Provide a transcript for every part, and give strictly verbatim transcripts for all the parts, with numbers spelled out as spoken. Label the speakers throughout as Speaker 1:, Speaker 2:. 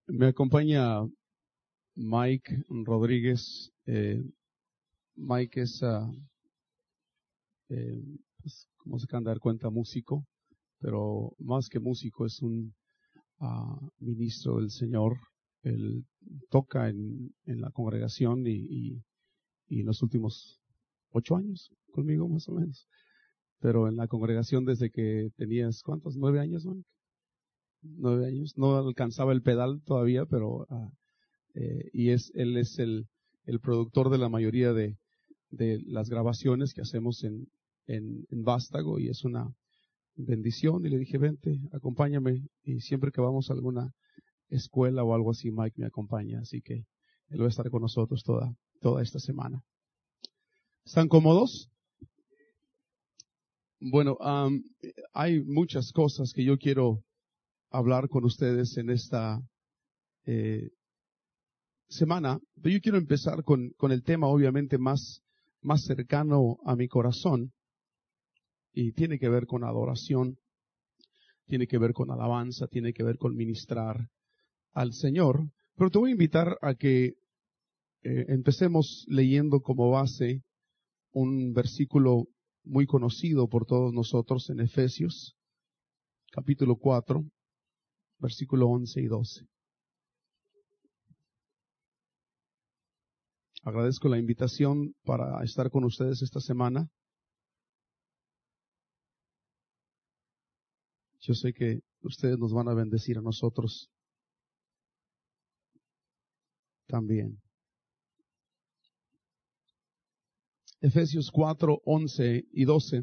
Speaker 1: Me acompaña Mike Rodríguez. Eh, Mike es, uh, eh, pues, como se can dar cuenta, músico, pero más que músico es un uh, ministro del Señor. Él toca en, en la congregación y, y, y en los últimos ocho años conmigo más o menos. Pero en la congregación desde que tenías, ¿cuántos? ¿Nueve años, Mike? Nueve años. No alcanzaba el pedal todavía, pero uh, eh, y es él es el, el productor de la mayoría de, de las grabaciones que hacemos en, en, en Vástago, y es una bendición. Y le dije, vente, acompáñame, y siempre que vamos a alguna escuela o algo así, Mike me acompaña, así que él va a estar con nosotros toda, toda esta semana. ¿Están cómodos? Bueno, um, hay muchas cosas que yo quiero hablar con ustedes en esta eh, semana, pero yo quiero empezar con, con el tema obviamente más, más cercano a mi corazón, y tiene que ver con adoración, tiene que ver con alabanza, tiene que ver con ministrar al Señor. Pero te voy a invitar a que eh, empecemos leyendo como base un versículo muy conocido por todos nosotros en Efesios, capítulo cuatro, versículo once y doce. Agradezco la invitación para estar con ustedes esta semana. Yo sé que ustedes nos van a bendecir a nosotros también. Efesios cuatro, once y doce.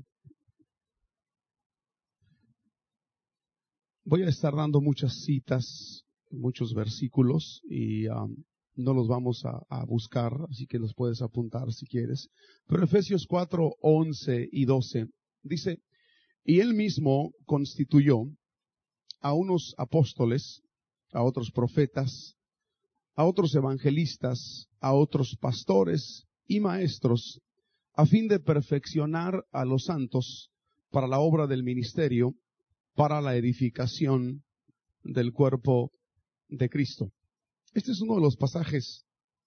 Speaker 1: Voy a estar dando muchas citas, muchos versículos, y um, no los vamos a, a buscar, así que los puedes apuntar si quieres. Pero Efesios cuatro, once y doce dice: y él mismo constituyó a unos apóstoles, a otros profetas, a otros evangelistas, a otros pastores y maestros, a fin de perfeccionar a los santos para la obra del ministerio, para la edificación del cuerpo de Cristo. Este es uno de los pasajes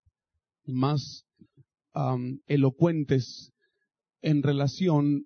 Speaker 1: más um, elocuentes en relación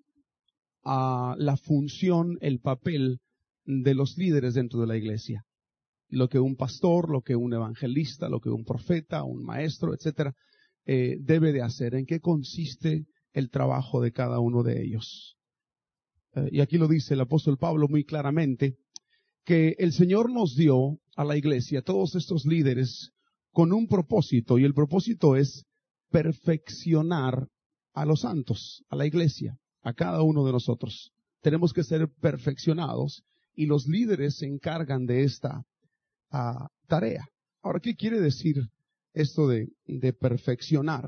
Speaker 1: a la función, el papel de los líderes dentro de la iglesia. Lo que un pastor, lo que un evangelista, lo que un profeta, un maestro, etcétera, eh, debe de hacer. ¿En qué consiste el trabajo de cada uno de ellos? Eh, y aquí lo dice el apóstol Pablo muy claramente, que el Señor nos dio a la iglesia, todos estos líderes, con un propósito, y el propósito es perfeccionar a los santos, a la iglesia, a cada uno de nosotros. Tenemos que ser perfeccionados, y los líderes se encargan de esta uh, tarea. Ahora, ¿qué quiere decir esto de, de perfeccionar?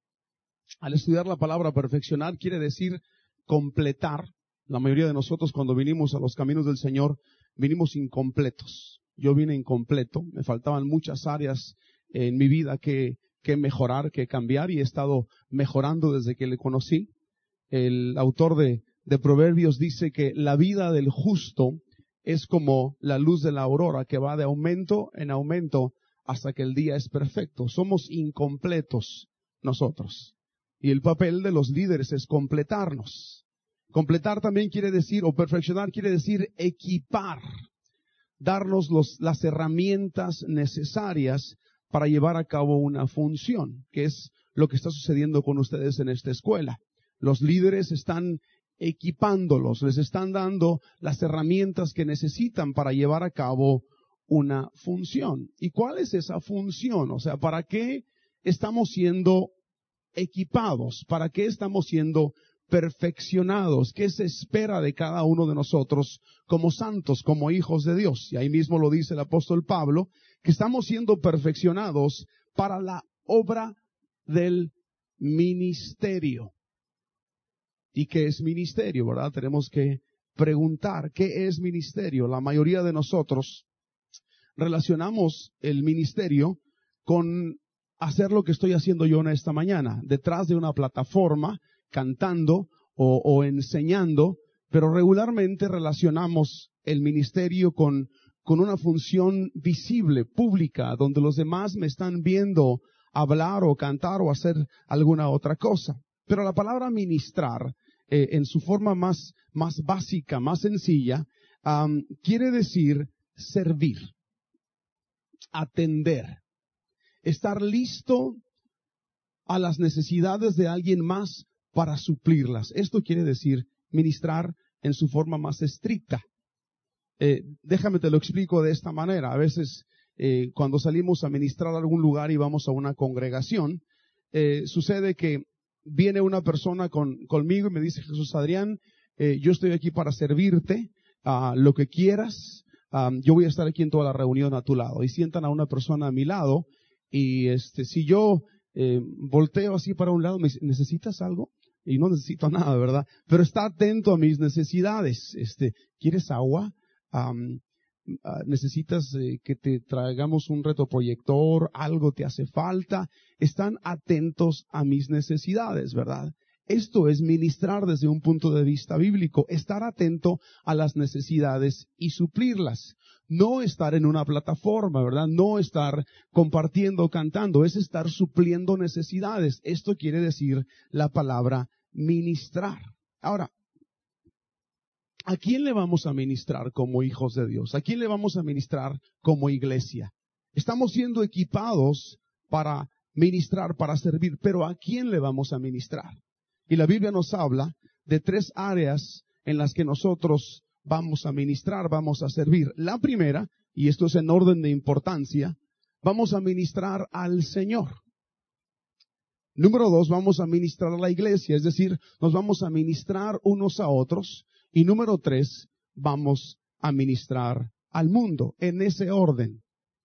Speaker 1: Al estudiar la palabra perfeccionar, quiere decir completar. La mayoría de nosotros, cuando vinimos a los caminos del Señor, vinimos incompletos. Yo vine incompleto, me faltaban muchas áreas en mi vida que, que mejorar, que cambiar, y he estado mejorando desde que le conocí. El autor de, de Proverbios dice que la vida del justo es como la luz de la aurora, que va de aumento en aumento hasta que el día es perfecto. Somos incompletos nosotros. Y el papel de los líderes es completarnos. Completar también quiere decir, o perfeccionar quiere decir equipar, darnos los, las herramientas necesarias para llevar a cabo una función, que es lo que está sucediendo con ustedes en esta escuela. Los líderes están equipándolos, les están dando las herramientas que necesitan para llevar a cabo una función. ¿Y cuál es esa función? O sea, ¿para qué estamos siendo equipados? ¿Para qué estamos siendo perfeccionados? ¿Qué se espera de cada uno de nosotros como santos, como hijos de Dios? Y ahí mismo lo dice el apóstol Pablo, que estamos siendo perfeccionados para la obra del ministerio. ¿Y qué es ministerio, verdad? Tenemos que preguntar, ¿qué es ministerio? La mayoría de nosotros relacionamos el ministerio con hacer lo que estoy haciendo yo en esta mañana, detrás de una plataforma, cantando o, o enseñando, pero regularmente relacionamos el ministerio con, con una función visible, pública, donde los demás me están viendo hablar o cantar o hacer alguna otra cosa. Pero la palabra ministrar, eh, en su forma más, más básica, más sencilla, um, quiere decir servir, atender, estar listo a las necesidades de alguien más para suplirlas. Esto quiere decir ministrar en su forma más estricta. Eh, déjame te lo explico de esta manera. A veces eh, cuando salimos a ministrar a algún lugar y vamos a una congregación, eh, sucede que viene una persona con, conmigo y me dice: Jesús Adrián, eh, yo estoy aquí para servirte, uh, lo que quieras, um, yo voy a estar aquí en toda la reunión a tu lado. Y sientan a una persona a mi lado y este, si yo eh, volteo así para un lado, me dice: ¿necesitas algo? Y no necesito nada, ¿verdad? Pero está atento a mis necesidades. Este, ¿quieres agua? Um, uh, ¿Necesitas eh, que te traigamos un retroproyector? ¿Algo te hace falta? Están atentos a mis necesidades, ¿verdad? Esto es ministrar desde un punto de vista bíblico, estar atento a las necesidades y suplirlas. No estar en una plataforma, ¿verdad? No estar compartiendo, cantando, es estar supliendo necesidades. Esto quiere decir la palabra ministrar. Ahora, ¿a quién le vamos a ministrar como hijos de Dios? ¿A quién le vamos a ministrar como iglesia? Estamos siendo equipados para ministrar, para servir, pero ¿a quién le vamos a ministrar? Y la Biblia nos habla de tres áreas en las que nosotros vamos a ministrar, vamos a servir. La primera, y esto es en orden de importancia, vamos a ministrar al Señor. Número dos, vamos a ministrar a la iglesia, es decir, nos vamos a ministrar unos a otros. Y número tres, vamos a ministrar al mundo, en ese orden.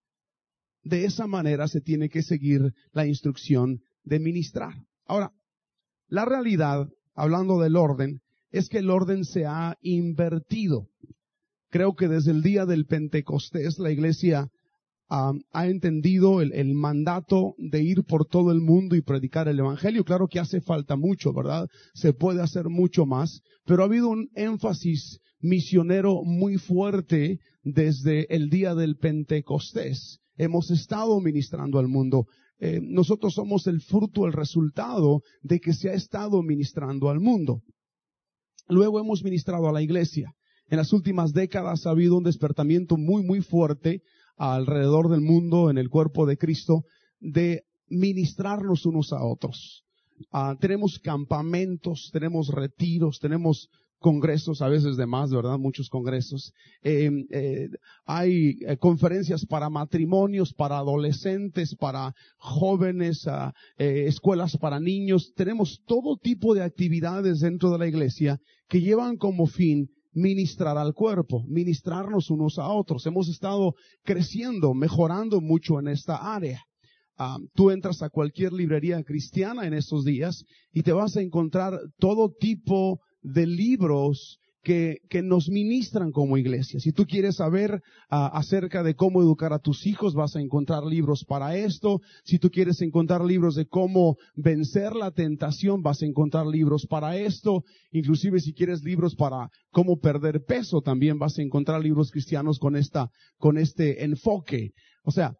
Speaker 1: De esa manera se tiene que seguir la instrucción de ministrar. Ahora, la realidad, hablando del orden, es que el orden se ha invertido. Creo que desde el día del Pentecostés la iglesia um, ha entendido el, el mandato de ir por todo el mundo y predicar el evangelio. Claro que hace falta mucho, ¿verdad? Se puede hacer mucho más, pero ha habido un énfasis misionero muy fuerte desde el día del Pentecostés. Hemos estado ministrando al mundo. Eh, nosotros somos el fruto, el resultado de que se ha estado ministrando al mundo. Luego hemos ministrado a la iglesia. En las últimas décadas ha habido un despertamiento muy, muy fuerte alrededor del mundo, en el cuerpo de Cristo, de ministrarnos unos a otros. Uh, tenemos campamentos, tenemos retiros, tenemos congresos, a veces de más, ¿verdad? Muchos congresos. Eh, eh, hay eh, conferencias para matrimonios, para adolescentes, para jóvenes, uh, eh, escuelas para niños. Tenemos todo tipo de actividades dentro de la iglesia que llevan como fin ministrar al cuerpo, ministrarnos unos a otros. Hemos estado creciendo, mejorando mucho en esta área. Um, tú entras a cualquier librería cristiana en estos días y te vas a encontrar todo tipo de libros que, que nos ministran como iglesia. Si tú quieres saber uh, acerca de cómo educar a tus hijos, vas a encontrar libros para esto. Si tú quieres encontrar libros de cómo vencer la tentación, vas a encontrar libros para esto. Inclusive si quieres libros para cómo perder peso, también vas a encontrar libros cristianos con esta, con este enfoque. O sea,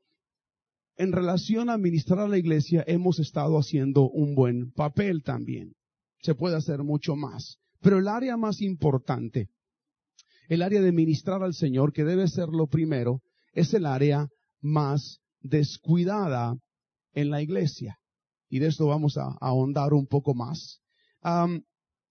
Speaker 1: en relación a ministrar a la iglesia, hemos estado haciendo un buen papel también. Se puede hacer mucho más. Pero el área más importante, el área de ministrar al Señor, que debe ser lo primero, es el área más descuidada en la iglesia. Y de esto vamos a, a ahondar un poco más. Um,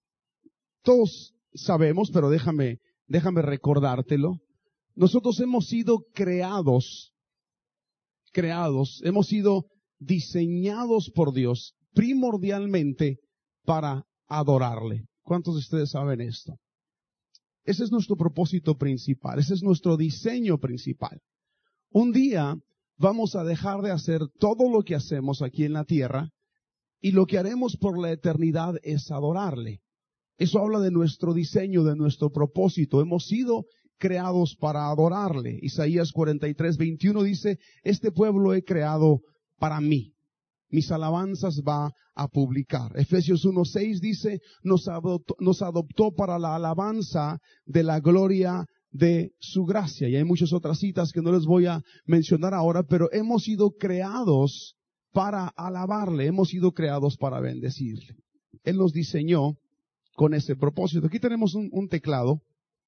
Speaker 1: todos sabemos, pero déjame, déjame recordártelo. Nosotros hemos sido creados, creados, hemos sido diseñados por Dios primordialmente para adorarle. ¿Cuántos de ustedes saben esto? Ese es nuestro propósito principal, ese es nuestro diseño principal. Un día vamos a dejar de hacer todo lo que hacemos aquí en la tierra y lo que haremos por la eternidad es adorarle. Eso habla de nuestro diseño, de nuestro propósito. Hemos sido creados para adorarle. Isaías cuarenta y tres, veintiuno dice: este pueblo he creado para mí. Mis alabanzas va a publicar. Efesios uno seis dice, nos adoptó, nos adoptó para la alabanza de la gloria de su gracia. Y hay muchas otras citas que no les voy a mencionar ahora, pero hemos sido creados para alabarle, hemos sido creados para bendecirle. Él nos diseñó con ese propósito. Aquí tenemos un, un teclado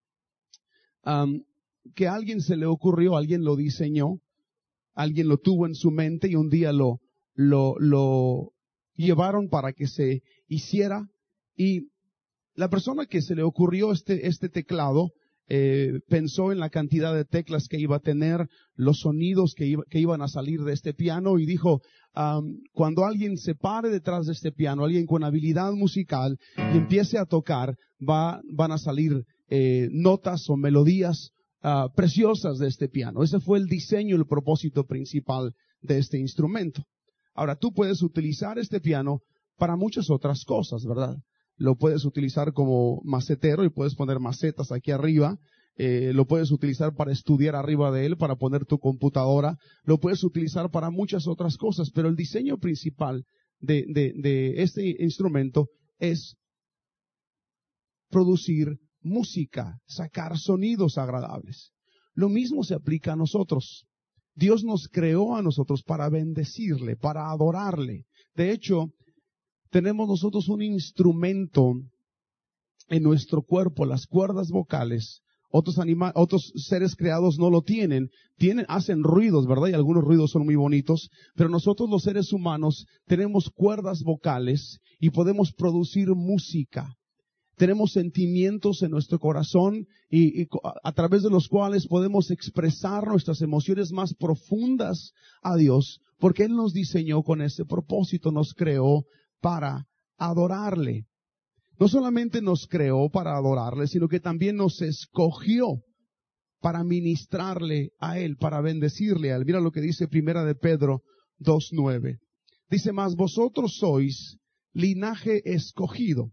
Speaker 1: um, que a alguien se le ocurrió, alguien lo diseñó, alguien lo tuvo en su mente y un día lo, lo, lo llevaron para que se hiciera. Y la persona que se le ocurrió este, este teclado eh, pensó en la cantidad de teclas que iba a tener, los sonidos que, iba, que iban a salir de este piano y dijo, um, cuando alguien se pare detrás de este piano, alguien con habilidad musical y empiece a tocar, va, van a salir eh, notas o melodías uh, preciosas de este piano. Ese fue el diseño, el propósito principal de este instrumento. Ahora, tú puedes utilizar este piano para muchas otras cosas, ¿verdad? Lo puedes utilizar como macetero y puedes poner macetas aquí arriba. Eh, lo puedes utilizar para estudiar arriba de él, para poner tu computadora. Lo puedes utilizar para muchas otras cosas, pero el diseño principal de, de, de este instrumento es producir música, sacar sonidos agradables. Lo mismo se aplica a nosotros. Dios nos creó a nosotros para bendecirle, para adorarle. De hecho, tenemos nosotros un instrumento en nuestro cuerpo, las cuerdas vocales. Otros anima- otros seres creados no lo tienen. Tienen, hacen ruidos, ¿verdad? Y algunos ruidos son muy bonitos. Pero nosotros los seres humanos tenemos cuerdas vocales y podemos producir música. Tenemos sentimientos en nuestro corazón y, y a través de los cuales podemos expresar nuestras emociones más profundas a Dios, porque Él nos diseñó con ese propósito, nos creó para adorarle. No solamente nos creó para adorarle, sino que también nos escogió para ministrarle a Él, para bendecirle a Él. Mira lo que dice Primera de Pedro dos nueve. Dice, mas vosotros sois linaje escogido,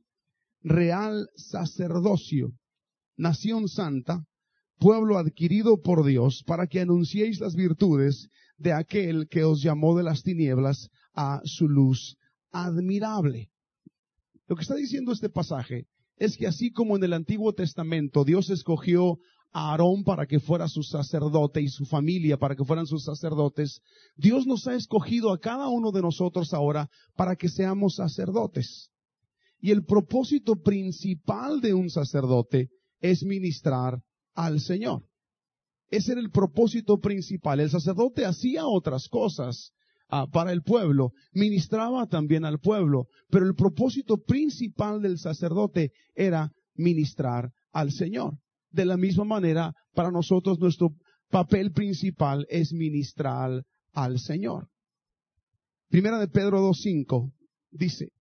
Speaker 1: real sacerdocio, nación santa, pueblo adquirido por Dios, para que anunciéis las virtudes de aquel que os llamó de las tinieblas a su luz admirable. Lo que está diciendo este pasaje es que así como en el Antiguo Testamento Dios escogió a Aarón para que fuera su sacerdote y su familia para que fueran sus sacerdotes, Dios nos ha escogido a cada uno de nosotros ahora para que seamos sacerdotes. Y el propósito principal de un sacerdote es ministrar al Señor. Ese era el propósito principal. El sacerdote hacía otras cosas ah, para el pueblo, ministraba también al pueblo, pero el propósito principal del sacerdote era ministrar al Señor. De la misma manera, para nosotros nuestro papel principal es ministrar al Señor. Primera de Pedro dos cinco dice,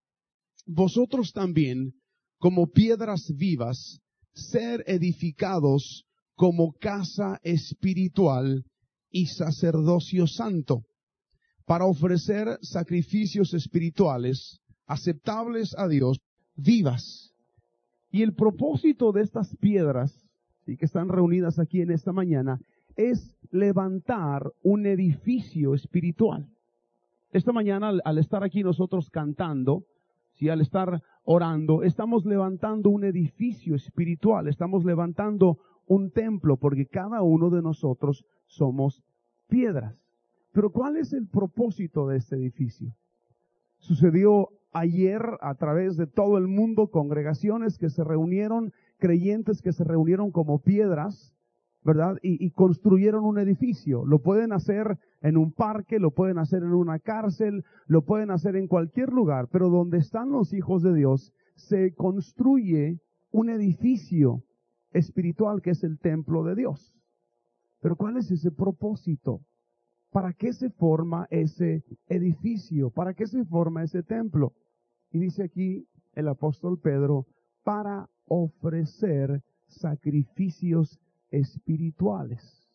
Speaker 1: vosotros también, como piedras vivas, ser edificados como casa espiritual y sacerdocio santo, para ofrecer sacrificios espirituales aceptables a Dios, vivas. Y el propósito de estas piedras, ¿sí?, que están reunidas aquí en esta mañana, es levantar un edificio espiritual. Esta mañana, al, al estar aquí nosotros cantando, ¿sí?, al estar orando, estamos levantando un edificio espiritual, estamos levantando un templo, porque cada uno de nosotros somos piedras. Pero ¿cuál es el propósito de este edificio? Sucedió ayer a través de todo el mundo, congregaciones que se reunieron, creyentes que se reunieron como piedras, ¿verdad? Y, y construyeron un edificio. Lo pueden hacer en un parque, lo pueden hacer en una cárcel, lo pueden hacer en cualquier lugar, pero donde están los hijos de Dios, se construye un edificio espiritual que es el templo de Dios. Pero ¿cuál es ese propósito? ¿Para qué se forma ese edificio? ¿Para qué se forma ese templo? Y dice aquí el apóstol Pedro, para ofrecer sacrificios espirituales.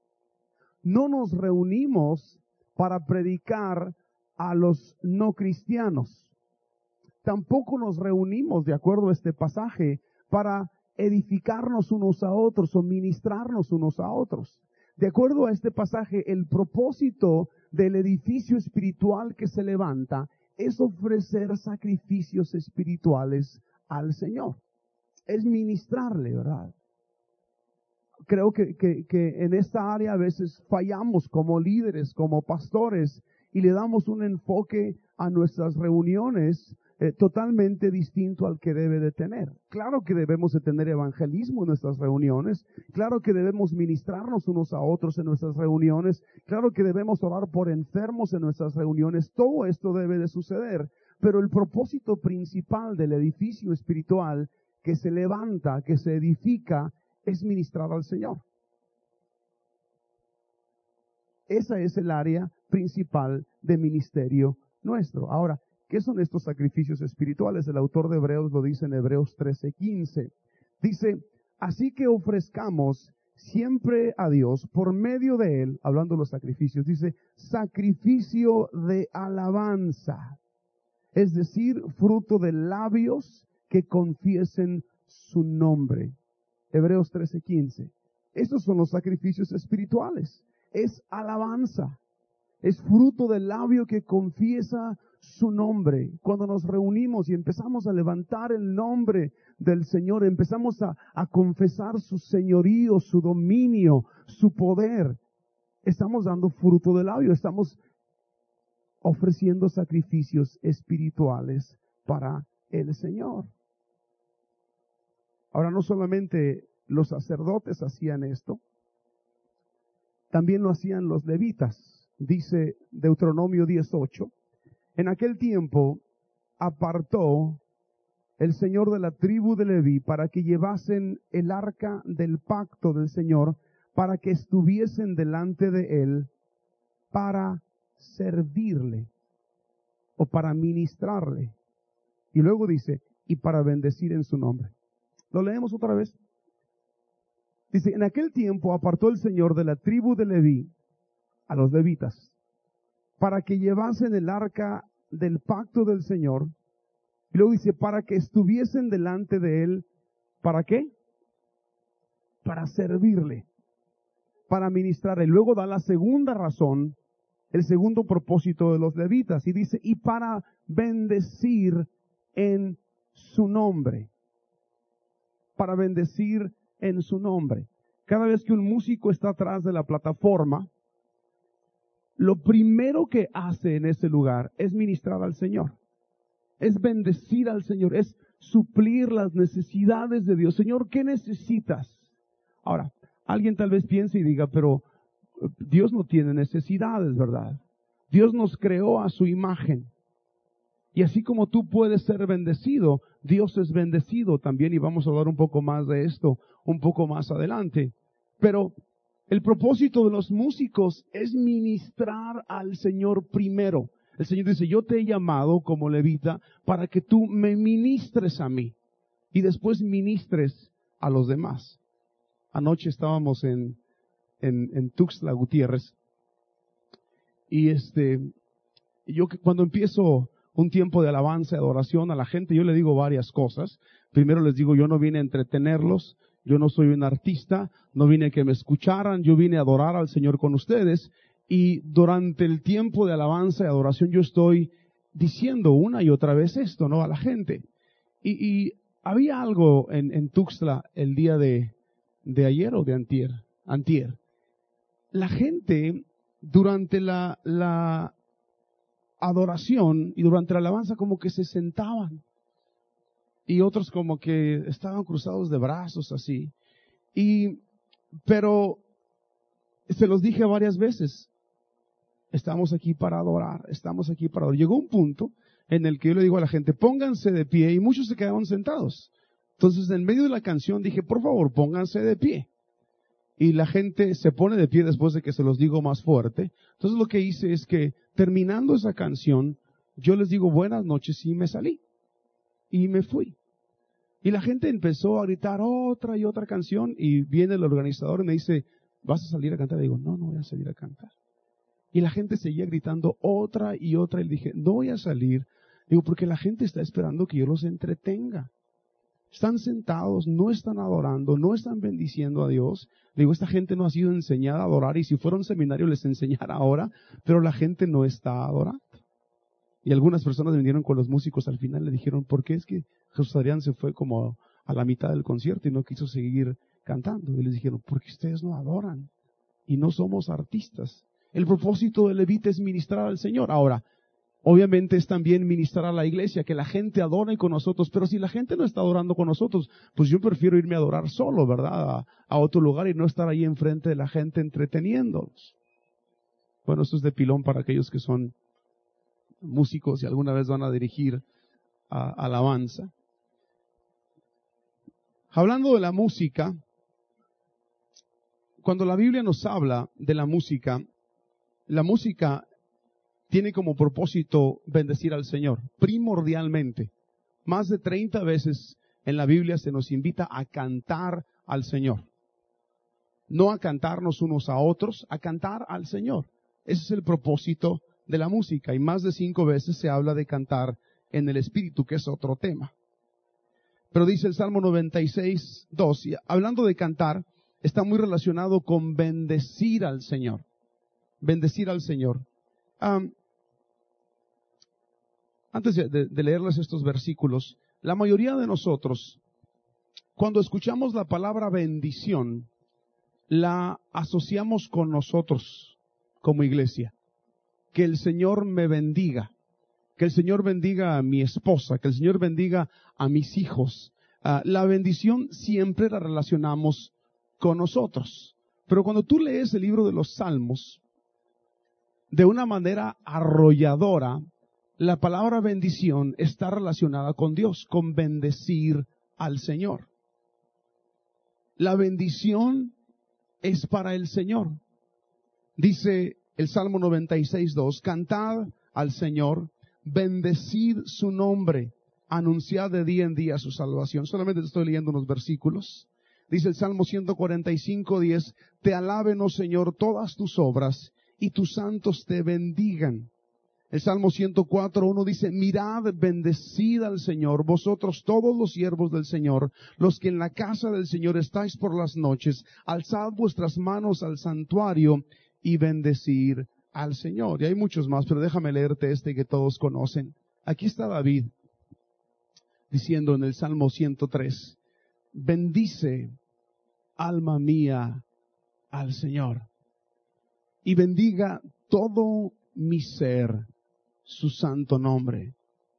Speaker 1: No nos reunimos para predicar a los no cristianos. Tampoco nos reunimos, de acuerdo a este pasaje, para edificarnos unos a otros o ministrarnos unos a otros. De acuerdo a este pasaje, el propósito del edificio espiritual que se levanta es ofrecer sacrificios espirituales al Señor. Es ministrarle, ¿verdad? creo que, que, que en esta área a veces fallamos como líderes, como pastores, y le damos un enfoque a nuestras reuniones eh, totalmente distinto al que debe de tener. Claro que debemos de tener evangelismo en nuestras reuniones, claro que debemos ministrarnos unos a otros en nuestras reuniones, claro que debemos orar por enfermos en nuestras reuniones, todo esto debe de suceder, pero el propósito principal del edificio espiritual que se levanta, que se edifica, es ministrar al Señor. Esa es el área principal de ministerio nuestro. Ahora, ¿qué son estos sacrificios espirituales? El autor de Hebreos lo dice en Hebreos trece quince. Dice, así que ofrezcamos siempre a Dios por medio de Él, hablando de los sacrificios, dice, sacrificio de alabanza, es decir, fruto de labios que confiesen su nombre. Hebreos trece quince. Estos son los sacrificios espirituales. Es alabanza. Es fruto del labio que confiesa su nombre. Cuando nos reunimos y empezamos a levantar el nombre del Señor, empezamos a, a confesar su señorío, su dominio, su poder, estamos dando fruto del labio, estamos ofreciendo sacrificios espirituales para el Señor. Ahora, no solamente los sacerdotes hacían esto, también lo hacían los levitas. Dice Deuteronomio dieciocho, en aquel tiempo apartó el Señor de la tribu de Leví para que llevasen el arca del pacto del Señor, para que estuviesen delante de él para servirle o para ministrarle. Y luego dice, y para bendecir en su nombre. Lo leemos otra vez. Dice, en aquel tiempo apartó el Señor de la tribu de Leví a los levitas para que llevasen el arca del pacto del Señor. Y luego dice, para que estuviesen delante de él, ¿para qué? Para servirle, para ministrarle. Y luego da la segunda razón, el segundo propósito de los levitas, y dice, y para bendecir en su nombre. Para bendecir en su nombre. Cada vez que un músico está atrás de la plataforma, lo primero que hace en ese lugar es ministrar al Señor. Es bendecir al Señor, es suplir las necesidades de Dios. Señor, ¿qué necesitas? Ahora, alguien tal vez piense y diga, pero Dios no tiene necesidades, ¿verdad? Dios nos creó a su imagen. Y así como tú puedes ser bendecido, Dios es bendecido también, y vamos a hablar un poco más de esto un poco más adelante. Pero el propósito de los músicos es ministrar al Señor primero. El Señor dice, yo te he llamado como levita para que tú me ministres a mí y después ministres a los demás. Anoche estábamos en, en, en Tuxtla Gutiérrez y este, yo cuando empiezo un tiempo de alabanza y adoración a la gente, yo le digo varias cosas. Primero les digo, yo no vine a entretenerlos, yo no soy un artista, no vine a que me escucharan, yo vine a adorar al Señor con ustedes. Y durante el tiempo de alabanza y adoración yo estoy diciendo una y otra vez esto, ¿no? A la gente. Y, y había algo en, en Tuxtla el día de, de ayer o de antier, antier. La gente durante la, la adoración y durante la alabanza como que se sentaban. Y otros como que estaban cruzados de brazos así. Y, pero se los dije varias veces. Estamos aquí para adorar, estamos aquí para adorar. Llegó un punto en el que yo le digo a la gente, pónganse de pie, y muchos se quedaron sentados. Entonces, en medio de la canción dije, por favor, pónganse de pie. Y la gente se pone de pie después de que se los digo más fuerte. Entonces, lo que hice es que, terminando esa canción, yo les digo buenas noches y me salí. Y me fui. Y la gente empezó a gritar otra y otra canción, y viene el organizador y me dice, ¿vas a salir a cantar? Y digo, no, no voy a salir a cantar. Y la gente seguía gritando otra y otra. Y le dije, no voy a salir. Digo, porque la gente está esperando que yo los entretenga. Están sentados, no están adorando, no están bendiciendo a Dios. Le digo, esta gente no ha sido enseñada a adorar. Y si fuera un seminario les enseñara ahora. Pero la gente no está adorando. Y algunas personas vinieron con los músicos al final. Le dijeron, ¿por qué es que Jesús Adrián se fue como a la mitad del concierto y no quiso seguir cantando. Y les dijeron, porque ustedes no adoran y no somos artistas. El propósito del levita es ministrar al Señor. Ahora, obviamente es también ministrar a la iglesia, que la gente adore con nosotros, pero si la gente no está adorando con nosotros, pues yo prefiero irme a adorar solo, ¿verdad? A, a otro lugar y no estar ahí enfrente de la gente entreteniéndolos. Bueno, esto es de pilón para aquellos que son músicos y alguna vez van a dirigir a, alabanza. Hablando de la música, cuando la Biblia nos habla de la música, la música tiene como propósito bendecir al Señor, primordialmente. Más de treinta veces en la Biblia se nos invita a cantar al Señor. No a cantarnos unos a otros, a cantar al Señor. Ese es el propósito de la música. Y más de cinco veces se habla de cantar en el Espíritu, que es otro tema. Pero dice el Salmo noventa y seis, dos, y hablando de cantar, está muy relacionado con bendecir al Señor. Bendecir al Señor. Um, antes de, de, de leerles estos versículos, la mayoría de nosotros, cuando escuchamos la palabra bendición, la asociamos con nosotros como iglesia. Que el Señor me bendiga. Que el Señor bendiga a mi esposa. Que el Señor bendiga a mis hijos. Uh, la bendición siempre la relacionamos con nosotros. Pero cuando tú lees el libro de los Salmos, de una manera arrolladora, la palabra bendición está relacionada con Dios, con bendecir al Señor. La bendición es para el Señor. Dice el Salmo noventa y seis, dos, cantad al Señor, bendecid su nombre, anunciad de día en día su salvación. Solamente estoy leyendo unos versículos. Dice el Salmo ciento cuarenta y cinco, diez, te alaben, oh Señor, todas tus obras, y tus santos te bendigan. El Salmo ciento cuatro, uno dice, mirad, bendecid al Señor, vosotros todos los siervos del Señor, los que en la casa del Señor estáis por las noches, alzad vuestras manos al santuario y bendecir al Señor. Y hay muchos más, pero déjame leerte este que todos conocen. Aquí está David diciendo en el Salmo ciento tres, bendice, alma mía, al Señor, y bendiga todo mi ser su santo nombre.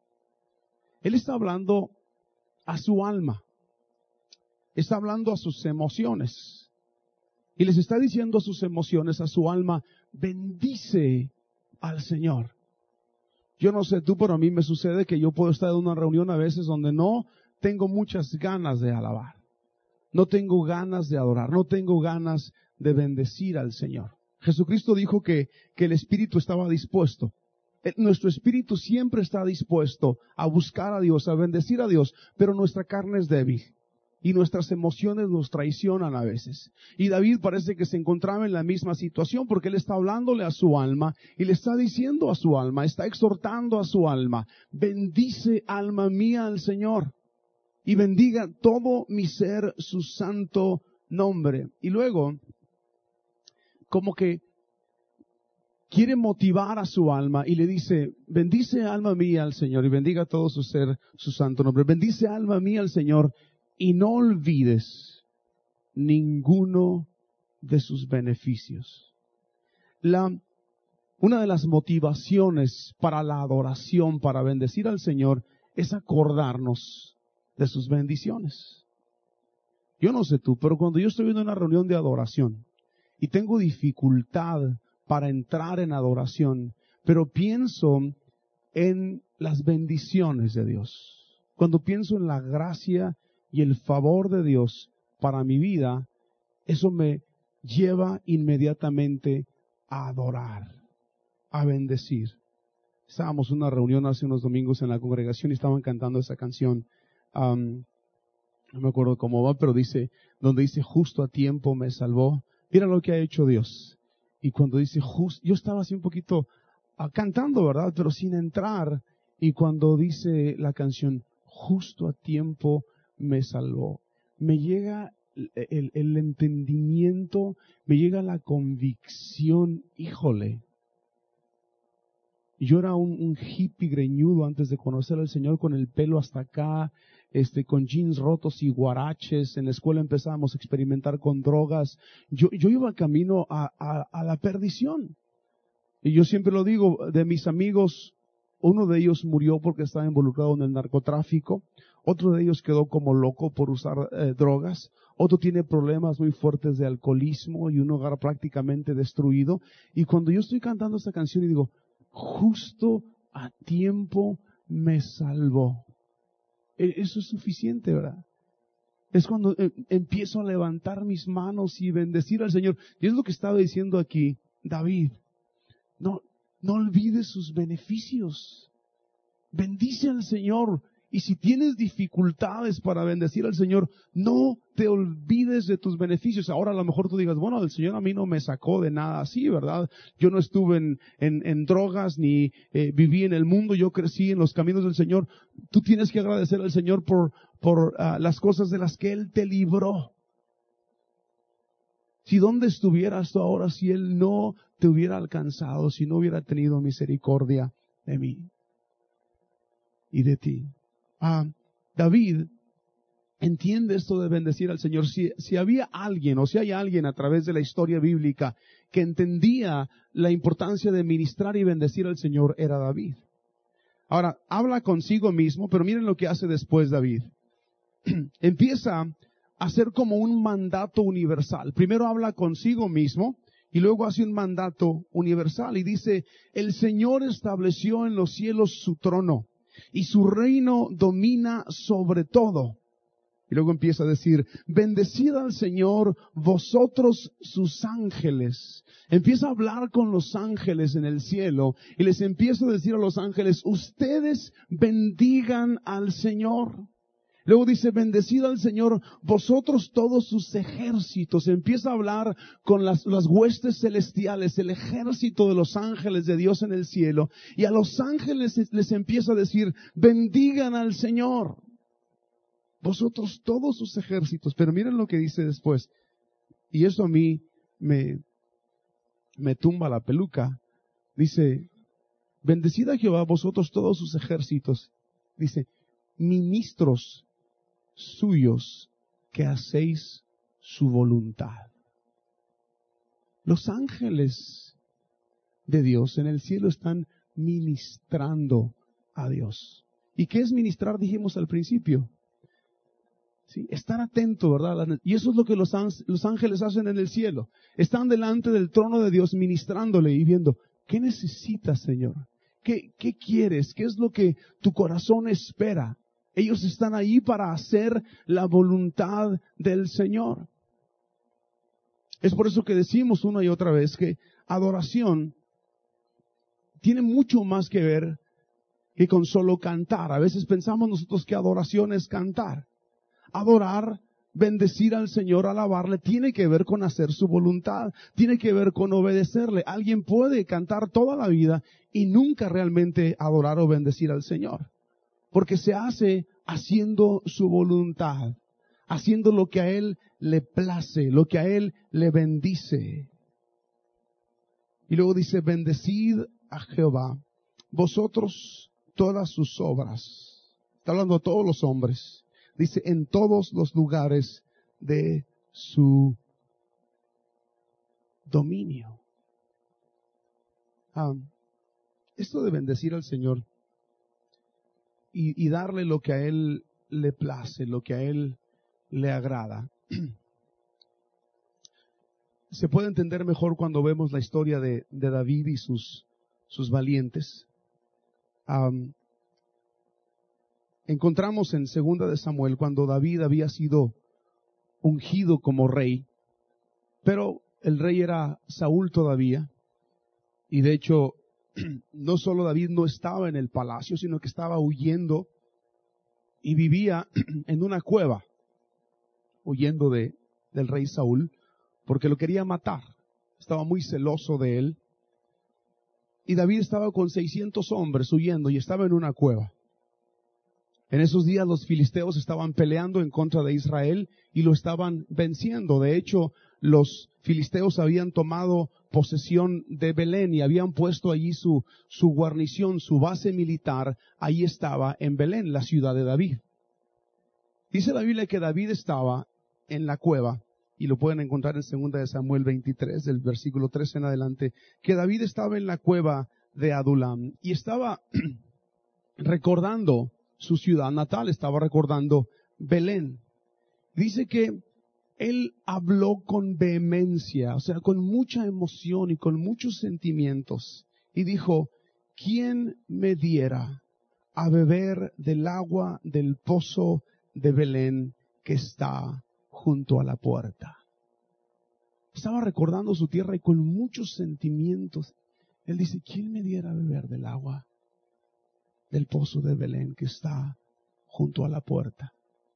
Speaker 1: Él está hablando a su alma, está hablando a sus emociones, y les está diciendo a sus emociones, a su alma, bendice al Señor. Yo no sé tú, pero a mí me sucede que yo puedo estar en una reunión a veces donde no tengo muchas ganas de alabar, no tengo ganas de adorar, no tengo ganas de bendecir al Señor. Jesucristo dijo que, que el espíritu estaba dispuesto. Nuestro espíritu siempre está dispuesto a buscar a Dios, a bendecir a Dios, pero nuestra carne es débil y nuestras emociones nos traicionan a veces. Y David parece que se encontraba en la misma situación porque él está hablándole a su alma y le está diciendo a su alma, está exhortando a su alma, bendice alma mía al Señor y bendiga todo mi ser su santo nombre. Y luego, como que quiere motivar a su alma y le dice, bendice alma mía al Señor y bendiga todo su ser, su santo nombre. Bendice alma mía al Señor y no olvides ninguno de sus beneficios. La, una de las motivaciones para la adoración, para bendecir al Señor, es acordarnos de sus bendiciones. Yo no sé tú, pero cuando yo estoy en una reunión de adoración y tengo dificultad para entrar en adoración, pero pienso en las bendiciones de Dios. Cuando pienso en la gracia y el favor de Dios para mi vida, eso me lleva inmediatamente a adorar, a bendecir. Estábamos en una reunión hace unos domingos en la congregación y estaban cantando esa canción. Um, no me acuerdo cómo va, pero dice, donde dice, justo a tiempo me salvó. Mira lo que ha hecho Dios. Y cuando dice justo, yo estaba así un poquito uh, cantando, ¿verdad? Pero sin entrar. Y cuando dice la canción, justo a tiempo me salvó, me llega el, el, el entendimiento, me llega la convicción, híjole, Yo era un, un hippie greñudo antes de conocer al Señor, con el pelo hasta acá, este, con jeans rotos y guaraches. En la escuela empezábamos a experimentar con drogas. Yo, yo iba camino a, a, a la perdición. Y yo siempre lo digo, de mis amigos, uno de ellos murió porque estaba involucrado en el narcotráfico. Otro de ellos quedó como loco por usar eh, drogas. Otro tiene problemas muy fuertes de alcoholismo y un hogar prácticamente destruido. Y cuando yo estoy cantando esta canción y digo, justo a tiempo me salvó. Eso es suficiente, ¿verdad? Es cuando eh, empiezo a levantar mis manos y bendecir al Señor. Y es lo que estaba diciendo aquí David. No, no olvides sus beneficios. Bendice al Señor. Y si tienes dificultades para bendecir al Señor, no te olvides de tus beneficios. Ahora a lo mejor tú digas, bueno, el Señor a mí no me sacó de nada así, ¿verdad? Yo no estuve en, en, en drogas, ni eh, viví en el mundo, yo crecí en los caminos del Señor. Tú tienes que agradecer al Señor por, por uh, las cosas de las que Él te libró. Si dónde estuvieras tú ahora si Él no te hubiera alcanzado, si no hubiera tenido misericordia de mí y de ti. Ah, David entiende esto de bendecir al Señor. Si, si había alguien, o si hay alguien a través de la historia bíblica que entendía la importancia de ministrar y bendecir al Señor, era David. Ahora, habla consigo mismo, pero miren lo que hace después David. Empieza a hacer como un mandato universal. Primero habla consigo mismo y luego hace un mandato universal y dice, el Señor estableció en los cielos su trono y su reino domina sobre todo. Y luego empieza a decir, bendecid al Señor vosotros sus ángeles. Empieza a hablar con los ángeles en el cielo y les empieza a decir a los ángeles, ustedes bendigan al Señor. Luego dice, bendecid al Señor vosotros todos sus ejércitos. Empieza a hablar con las, las huestes celestiales, el ejército de los ángeles de Dios en el cielo. Y a los ángeles les empieza a decir, bendigan al Señor. Vosotros todos sus ejércitos. Pero miren lo que dice después. Y eso a mí me, me tumba la peluca. Dice, bendecid a Jehová vosotros todos sus ejércitos. Dice, ministros suyos que hacéis su voluntad. Los ángeles de Dios en el cielo están ministrando a Dios. ¿Y qué es ministrar? Dijimos al principio. ¿Sí? Estar atento, ¿verdad? Y eso es lo que los, los ángeles hacen en el cielo. Están delante del trono de Dios ministrándole y viendo, ¿qué necesitas, Señor? ¿Qué, qué quieres? ¿Qué es lo que tu corazón espera? Ellos están ahí para hacer la voluntad del Señor. Es por eso que decimos una y otra vez que adoración tiene mucho más que ver que con solo cantar. A veces pensamos nosotros que adoración es cantar. Adorar, bendecir al Señor, alabarle, tiene que ver con hacer su voluntad, tiene que ver con obedecerle. Alguien puede cantar toda la vida y nunca realmente adorar o bendecir al Señor. Porque se hace haciendo su voluntad, haciendo lo que a Él le place, lo que a Él le bendice. Y luego dice, bendecid a Jehová, vosotros todas sus obras. Está hablando a todos los hombres. Dice, en todos los lugares de su dominio. Ah, esto de bendecir al Señor y, y darle lo que a Él le place, lo que a Él le agrada, se puede entender mejor cuando vemos la historia de, de David y sus, sus valientes. Um, encontramos en Segunda de Samuel cuando David había sido ungido como rey, pero el rey era Saúl todavía, y de hecho no solo David no estaba en el palacio, sino que estaba huyendo y vivía en una cueva, huyendo de, del rey Saúl, porque lo quería matar, estaba muy celoso de él, y David estaba con seiscientos hombres huyendo y estaba en una cueva. En esos días los filisteos estaban peleando en contra de Israel y lo estaban venciendo. De hecho, los filisteos habían tomado posesión de Belén y habían puesto allí su, su guarnición, su base militar. Ahí estaba en Belén, la ciudad de David. Dice la Biblia que David estaba en la cueva, y lo pueden encontrar en segunda de Samuel veintitrés, del versículo trece en adelante, que David estaba en la cueva de Adulam y estaba recordando su ciudad natal, estaba recordando Belén. Dice que él habló con vehemencia, o sea, con mucha emoción y con muchos sentimientos, y dijo: ¿quién me diera a beber del agua del pozo de Belén que está junto a la puerta? Estaba recordando su tierra y con muchos sentimientos. Él dice: ¿quién me diera a beber del agua del pozo de Belén que está junto a la puerta?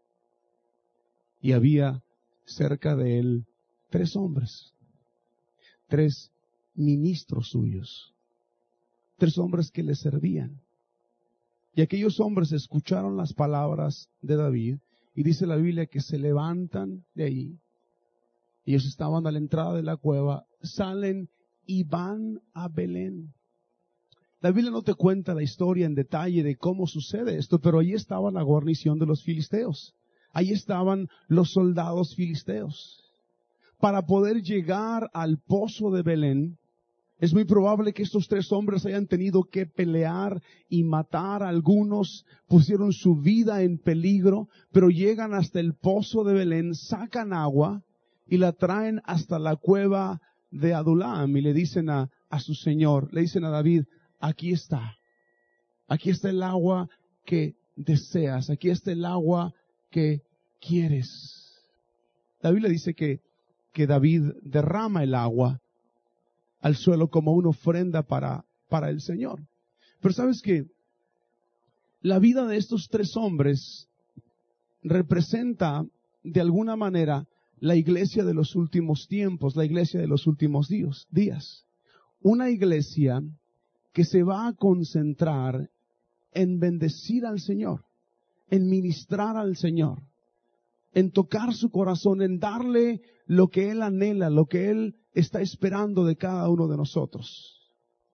Speaker 1: Y había cerca de él tres hombres, tres ministros suyos, tres hombres que le servían. Y aquellos hombres escucharon las palabras de David, y dice la Biblia que se levantan de ahí. Ellos estaban a la entrada de la cueva, salen y van a Belén. La Biblia no te cuenta la historia en detalle de cómo sucede esto, pero ahí estaba la guarnición de los filisteos. Ahí estaban los soldados filisteos. Para poder llegar al pozo de Belén, es muy probable que estos tres hombres hayan tenido que pelear y matar a algunos, pusieron su vida en peligro, pero llegan hasta el pozo de Belén, sacan agua y la traen hasta la cueva de Adulam y le dicen a, a su señor, le dicen a David: aquí está, aquí está el agua que deseas, aquí está el agua que quieres. La Biblia dice que, que David derrama el agua al suelo como una ofrenda para, para el Señor. Pero sabes que la vida de estos tres hombres representa de alguna manera la iglesia de los últimos tiempos, la iglesia de los últimos días, días. Una iglesia que se va a concentrar en bendecir al Señor, en ministrar al Señor, en tocar su corazón, en darle lo que Él anhela, lo que Él está esperando de cada uno de nosotros.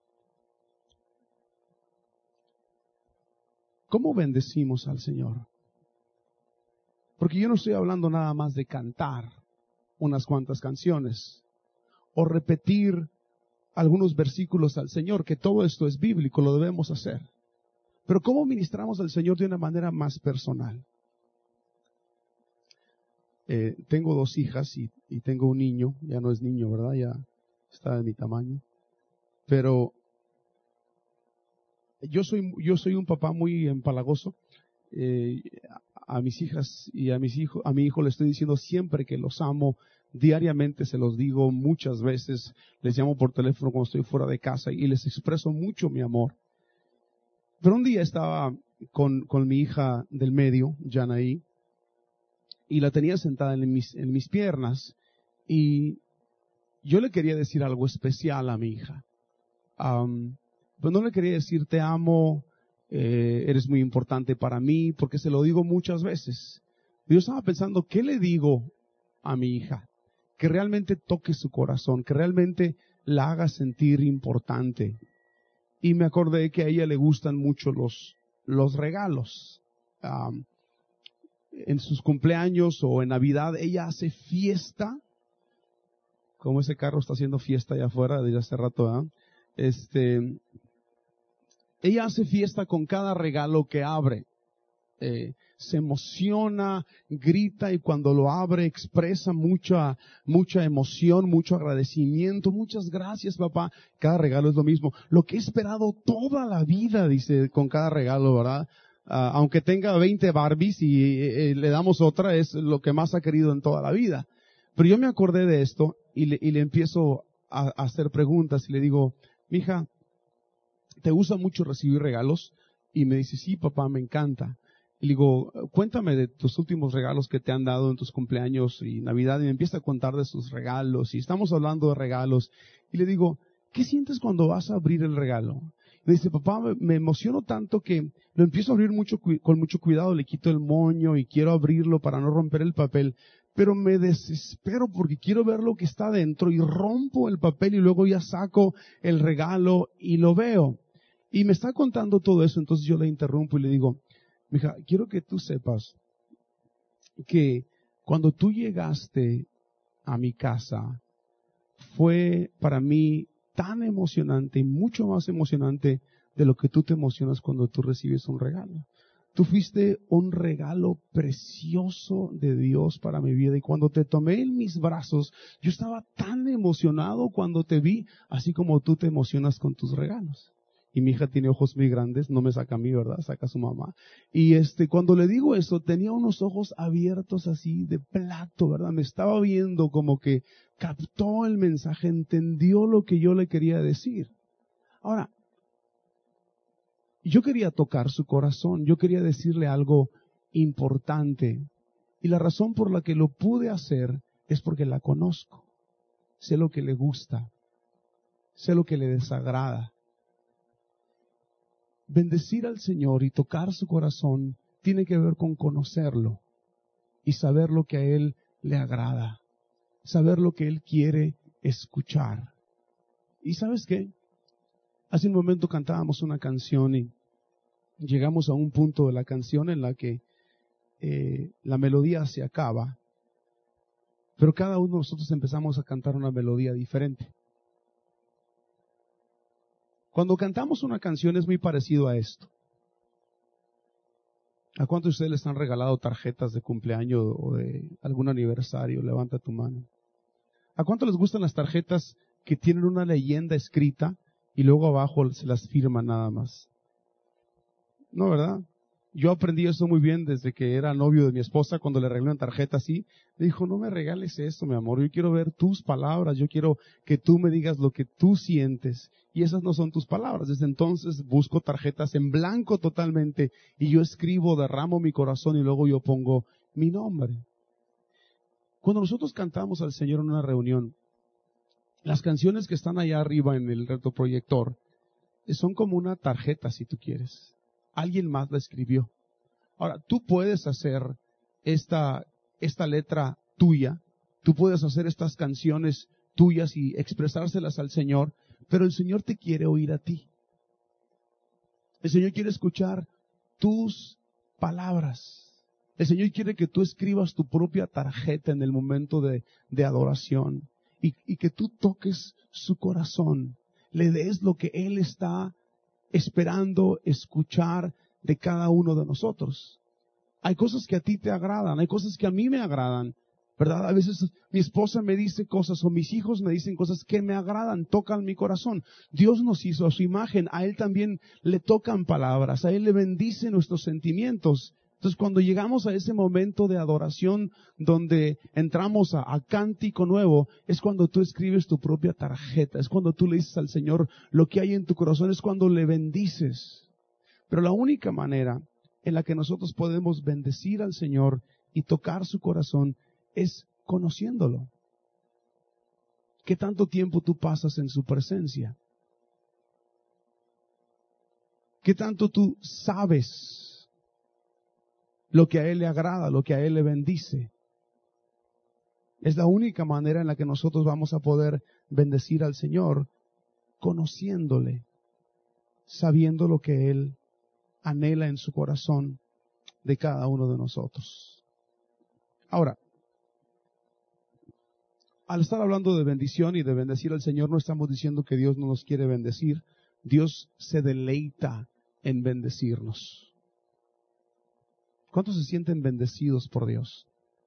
Speaker 1: ¿Cómo bendecimos al Señor? Porque yo no estoy hablando nada más de cantar unas cuantas canciones o repetir algunos versículos al Señor, que todo esto es bíblico, lo debemos hacer. Pero ¿cómo ministramos al Señor de una manera más personal? Eh, tengo dos hijas y, y tengo un niño, ya no es niño, ¿verdad? Ya está de mi tamaño. Pero yo soy, yo soy un papá muy empalagoso. Eh, a, a mis hijas y a mis hijos, a mi hijo le estoy diciendo siempre que los amo. Diariamente se los digo muchas veces, les llamo por teléfono cuando estoy fuera de casa y les expreso mucho mi amor. Pero un día estaba con, con mi hija del medio, Janaí, y la tenía sentada en mis, en mis piernas, y yo le quería decir algo especial a mi hija. Um, pues no le quería decir te amo, eh, eres muy importante para mí, porque se lo digo muchas veces. Yo estaba pensando, ¿qué le digo a mi hija? Que realmente toque su corazón, que realmente la haga sentir importante. Y me acordé que a ella le gustan mucho los, los regalos. Um, en sus cumpleaños o en Navidad, ella hace fiesta. Como ese carro está haciendo fiesta allá afuera desde hace rato, ¿eh? Este, ella hace fiesta con cada regalo que abre. Eh, se emociona, grita, y cuando lo abre expresa mucha, mucha emoción, mucho agradecimiento. Muchas gracias, papá. Cada regalo es lo mismo. Lo que he esperado toda la vida, dice, con cada regalo, ¿verdad? Uh, aunque tenga veinte Barbies y eh, le damos otra, es lo que más ha querido en toda la vida. Pero yo me acordé de esto y le, y le empiezo a, a hacer preguntas y le digo: mija, ¿te gusta mucho recibir regalos? Y me dice: sí, papá, me encanta. Y le digo: cuéntame de tus últimos regalos que te han dado en tus cumpleaños y Navidad. Y me empieza a contar de sus regalos, y estamos hablando de regalos. Y le digo: ¿qué sientes cuando vas a abrir el regalo? Y me dice: papá, me, me emociono tanto que lo empiezo a abrir mucho, con mucho cuidado, le quito el moño y quiero abrirlo para no romper el papel. pero me desespero porque quiero ver lo que está dentro y rompo el papel y luego ya saco el regalo y lo veo. Y me está contando todo eso, entonces yo le interrumpo y le digo, mija, quiero que tú sepas que cuando tú llegaste a mi casa, fue para mí tan emocionante y mucho más emocionante de lo que tú te emocionas cuando tú recibes un regalo. Tú fuiste un regalo precioso de Dios para mi vida y cuando te tomé en mis brazos, yo estaba tan emocionado cuando te vi, así como tú te emocionas con tus regalos. Y mi hija tiene ojos muy grandes, no me saca a mí, ¿verdad? Saca a su mamá. Y este, cuando le digo eso, tenía unos ojos abiertos así de plato, ¿verdad? Me estaba viendo como que captó el mensaje, entendió lo que yo le quería decir. Ahora, yo quería tocar su corazón, yo quería decirle algo importante. Y la razón por la que lo pude hacer es porque la conozco. Sé lo que le gusta, sé lo que le desagrada. Bendecir al Señor y tocar su corazón tiene que ver con conocerlo y saber lo que a Él le agrada, saber lo que Él quiere escuchar. ¿Y sabes qué? Hace un momento cantábamos una canción y llegamos a un punto de la canción en la que eh, la melodía se acaba, pero cada uno de nosotros empezamos a cantar una melodía diferente. Cuando cantamos una canción es muy parecido a esto. ¿A cuántos de ustedes les han regalado tarjetas de cumpleaños o de algún aniversario? Levanta tu mano. ¿A cuántos les gustan las tarjetas que tienen una leyenda escrita y luego abajo se las firman nada más? No, ¿verdad? Yo aprendí eso muy bien desde que era novio de mi esposa, cuando le regalé una tarjeta así. Le dijo, no me regales esto, mi amor, yo quiero ver tus palabras, yo quiero que tú me digas lo que tú sientes. Y esas no son tus palabras. Desde entonces busco tarjetas en blanco totalmente y yo escribo, derramo mi corazón y luego yo pongo mi nombre. Cuando nosotros cantamos al Señor en una reunión, las canciones que están allá arriba en el retroproyector son como una tarjeta, si tú quieres. Alguien más la escribió. Ahora, tú puedes hacer esta, esta letra tuya, tú puedes hacer estas canciones tuyas y expresárselas al Señor, pero el Señor te quiere oír a ti. El Señor quiere escuchar tus palabras. El Señor quiere que tú escribas tu propia tarjeta en el momento de, de adoración y, y que tú toques su corazón, le des lo que Él está esperando escuchar de cada uno de nosotros. Hay cosas que a ti te agradan, hay cosas que a mí me agradan, ¿verdad? A veces mi esposa me dice cosas o mis hijos me dicen cosas que me agradan, tocan mi corazón. Dios nos hizo a su imagen, a Él también le tocan palabras, a Él le bendice nuestros sentimientos. Entonces, cuando llegamos a ese momento de adoración donde entramos a, a cántico nuevo, es cuando tú escribes tu propia tarjeta, es cuando tú le dices al Señor lo que hay en tu corazón, es cuando le bendices. Pero la única manera en la que nosotros podemos bendecir al Señor y tocar su corazón es conociéndolo. ¿Qué tanto tiempo tú pasas en su presencia? ¿Qué tanto tú sabes lo que a Él le agrada, lo que a Él le bendice? Es la única manera en la que nosotros vamos a poder bendecir al Señor, conociéndole, sabiendo lo que Él anhela en su corazón de cada uno de nosotros. Ahora, al estar hablando de bendición y de bendecir al Señor, no estamos diciendo que Dios no nos quiere bendecir. Dios se deleita en bendecirnos. ¿Cuántos se sienten bendecidos por Dios?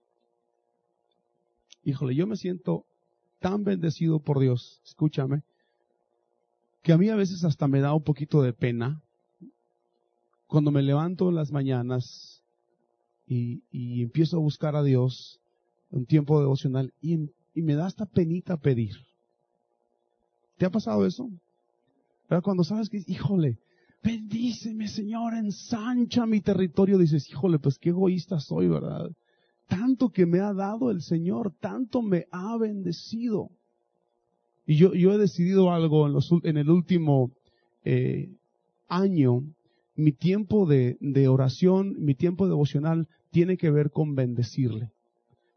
Speaker 1: Híjole, yo me siento tan bendecido por Dios, escúchame, que a mí a veces hasta me da un poquito de pena cuando me levanto en las mañanas y, y empiezo a buscar a Dios, un tiempo devocional, y, y me da hasta penita pedir. ¿Te ha pasado eso? ¿Verdad? Cuando sabes que, híjole, bendíceme, Señor, ensancha mi territorio, dices, híjole, pues qué egoísta soy, ¿verdad? Tanto que me ha dado el Señor, tanto me ha bendecido. Y yo, yo he decidido algo en, los, en el último eh, año. Mi tiempo de, de oración, mi tiempo devocional tiene que ver con bendecirle.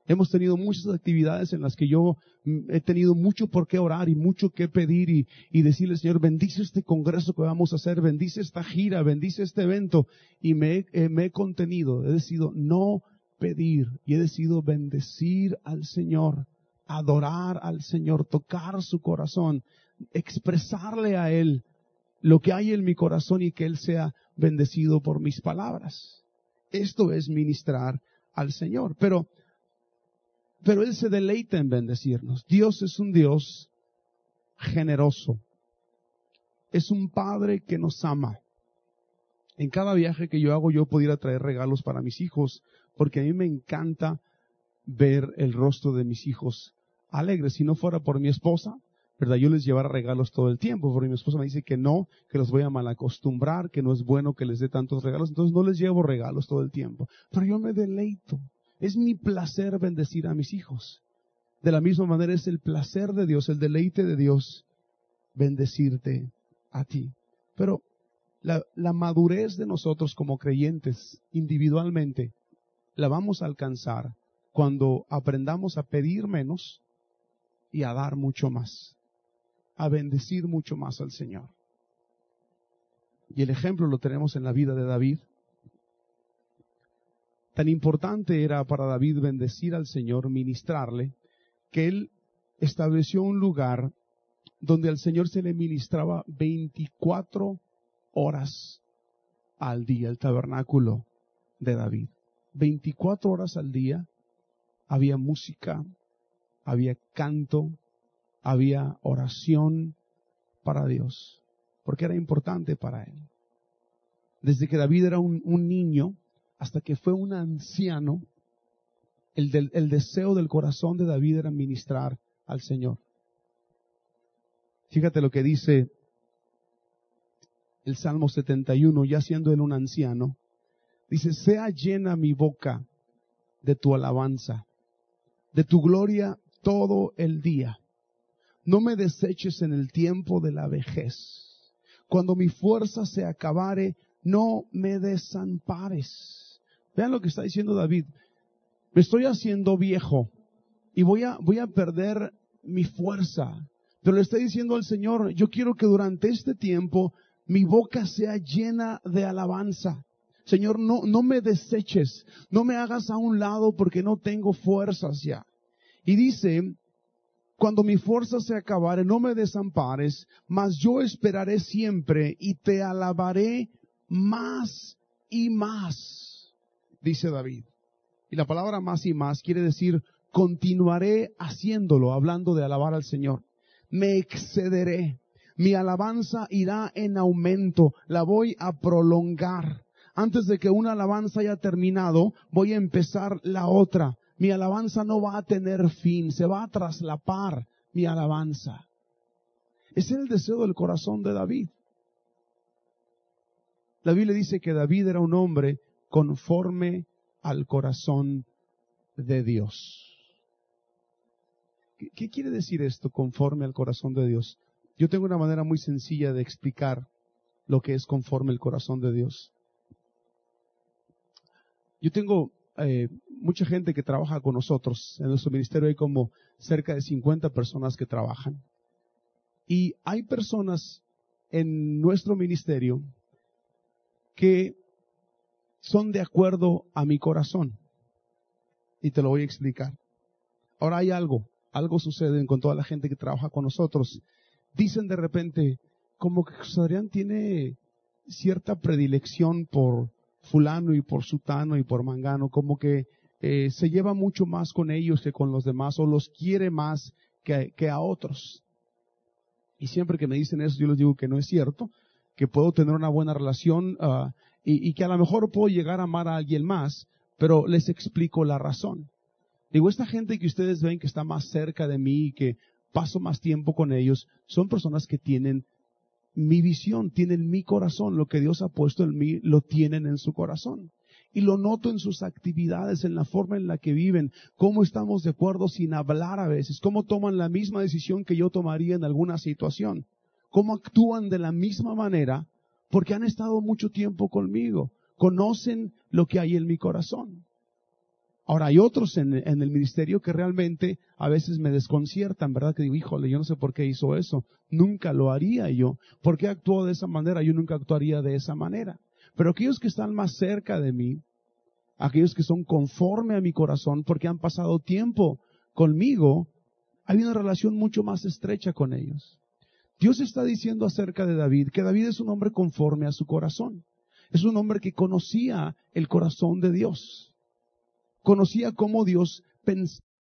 Speaker 1: Hemos tenido muchas actividades en las que yo he tenido mucho por qué orar y mucho que pedir y, y decirle, Señor, bendice este congreso que vamos a hacer, bendice esta gira, bendice este evento. Y me, eh, me he contenido, he decidido no pedir y he decidido bendecir al Señor, adorar al Señor, tocar su corazón, expresarle a Él lo que hay en mi corazón y que Él sea bendecido por mis palabras. Esto es ministrar al Señor. Pero Pero Él se deleita en bendecirnos. Dios es un Dios generoso. Es un Padre que nos ama. En cada viaje que yo hago, yo pudiera traer regalos para mis hijos, porque a mí me encanta ver el rostro de mis hijos alegres. Si no fuera por mi esposa, ¿verdad? Yo les llevara regalos todo el tiempo, porque mi esposa me dice que no, que los voy a malacostumbrar, que no es bueno que les dé tantos regalos, entonces no les llevo regalos todo el tiempo. Pero yo me deleito. Es mi placer bendecir a mis hijos. De la misma manera es el placer de Dios, el deleite de Dios, bendecirte a ti. Pero la, la madurez de nosotros como creyentes individualmente la vamos a alcanzar cuando aprendamos a pedir menos y a dar mucho más, a bendecir mucho más al Señor. Y el ejemplo lo tenemos en la vida de David. Tan importante era para David bendecir al Señor, ministrarle, que él estableció un lugar donde al Señor se le ministraba veinticuatro horas al día, el tabernáculo de David. veinticuatro horas al día había música, había canto, había oración para Dios, porque era importante para él. Desde que David era un, un niño, hasta que fue un anciano, el, del, el deseo del corazón de David era ministrar al Señor. Fíjate lo que dice el Salmo setenta y uno, ya siendo él un anciano. Dice, sea llena mi boca de tu alabanza, de tu gloria todo el día. No me deseches en el tiempo de la vejez. Cuando mi fuerza se acabare, no me desampares. Vean lo que está diciendo David. Me estoy haciendo viejo y voy a, voy a perder mi fuerza. Pero le está diciendo al Señor, yo quiero que durante este tiempo mi boca sea llena de alabanza. Señor, no, no me deseches, no me hagas a un lado porque no tengo fuerzas ya. Y dice, cuando mi fuerza se acabare, no me desampares, mas yo esperaré siempre y te alabaré más y más. Dice David. Y la palabra más y más quiere decir continuaré haciéndolo, hablando de alabar al Señor. Me excederé. Mi alabanza irá en aumento. La voy a prolongar. Antes de que una alabanza haya terminado, voy a empezar la otra. Mi alabanza no va a tener fin. Se va a traslapar mi alabanza. Ese es el deseo del corazón de David. La Biblia dice que David era un hombre conforme al corazón de Dios. ¿Qué, ¿Qué quiere decir esto, conforme al corazón de Dios? Yo tengo una manera muy sencilla de explicar lo que es conforme al corazón de Dios. Yo tengo eh, mucha gente que trabaja con nosotros. En nuestro ministerio hay como cerca de cincuenta personas que trabajan. Y hay personas en nuestro ministerio que son de acuerdo a mi corazón. Y te lo voy a explicar. Ahora hay algo, algo sucede con toda la gente que trabaja con nosotros. Dicen de repente, como que José Adrián tiene cierta predilección por fulano y por sutano y por mangano, como que eh, se lleva mucho más con ellos que con los demás, o los quiere más que, que a otros. Y siempre que me dicen eso, yo les digo que no es cierto, que puedo tener una buena relación uh, y, y que a lo mejor puedo llegar a amar a alguien más, pero les explico la razón. Digo, esta gente que ustedes ven que está más cerca de mí y que paso más tiempo con ellos, son personas que tienen mi visión, tienen mi corazón, lo que Dios ha puesto en mí, lo tienen en su corazón. Y lo noto en sus actividades, en la forma en la que viven, cómo estamos de acuerdo sin hablar a veces, cómo toman la misma decisión que yo tomaría en alguna situación, cómo actúan de la misma manera, porque han estado mucho tiempo conmigo, conocen lo que hay en mi corazón. Ahora, hay otros en, en el ministerio que realmente a veces me desconciertan, ¿verdad? Que digo, híjole, yo no sé por qué hizo eso. Nunca lo haría yo. ¿Por qué actuó de esa manera? Yo nunca actuaría de esa manera. Pero aquellos que están más cerca de mí, aquellos que son conforme a mi corazón, porque han pasado tiempo conmigo, hay una relación mucho más estrecha con ellos. Dios está diciendo acerca de David que David es un hombre conforme a su corazón. Es un hombre que conocía el corazón de Dios. Conocía cómo Dios pensaba.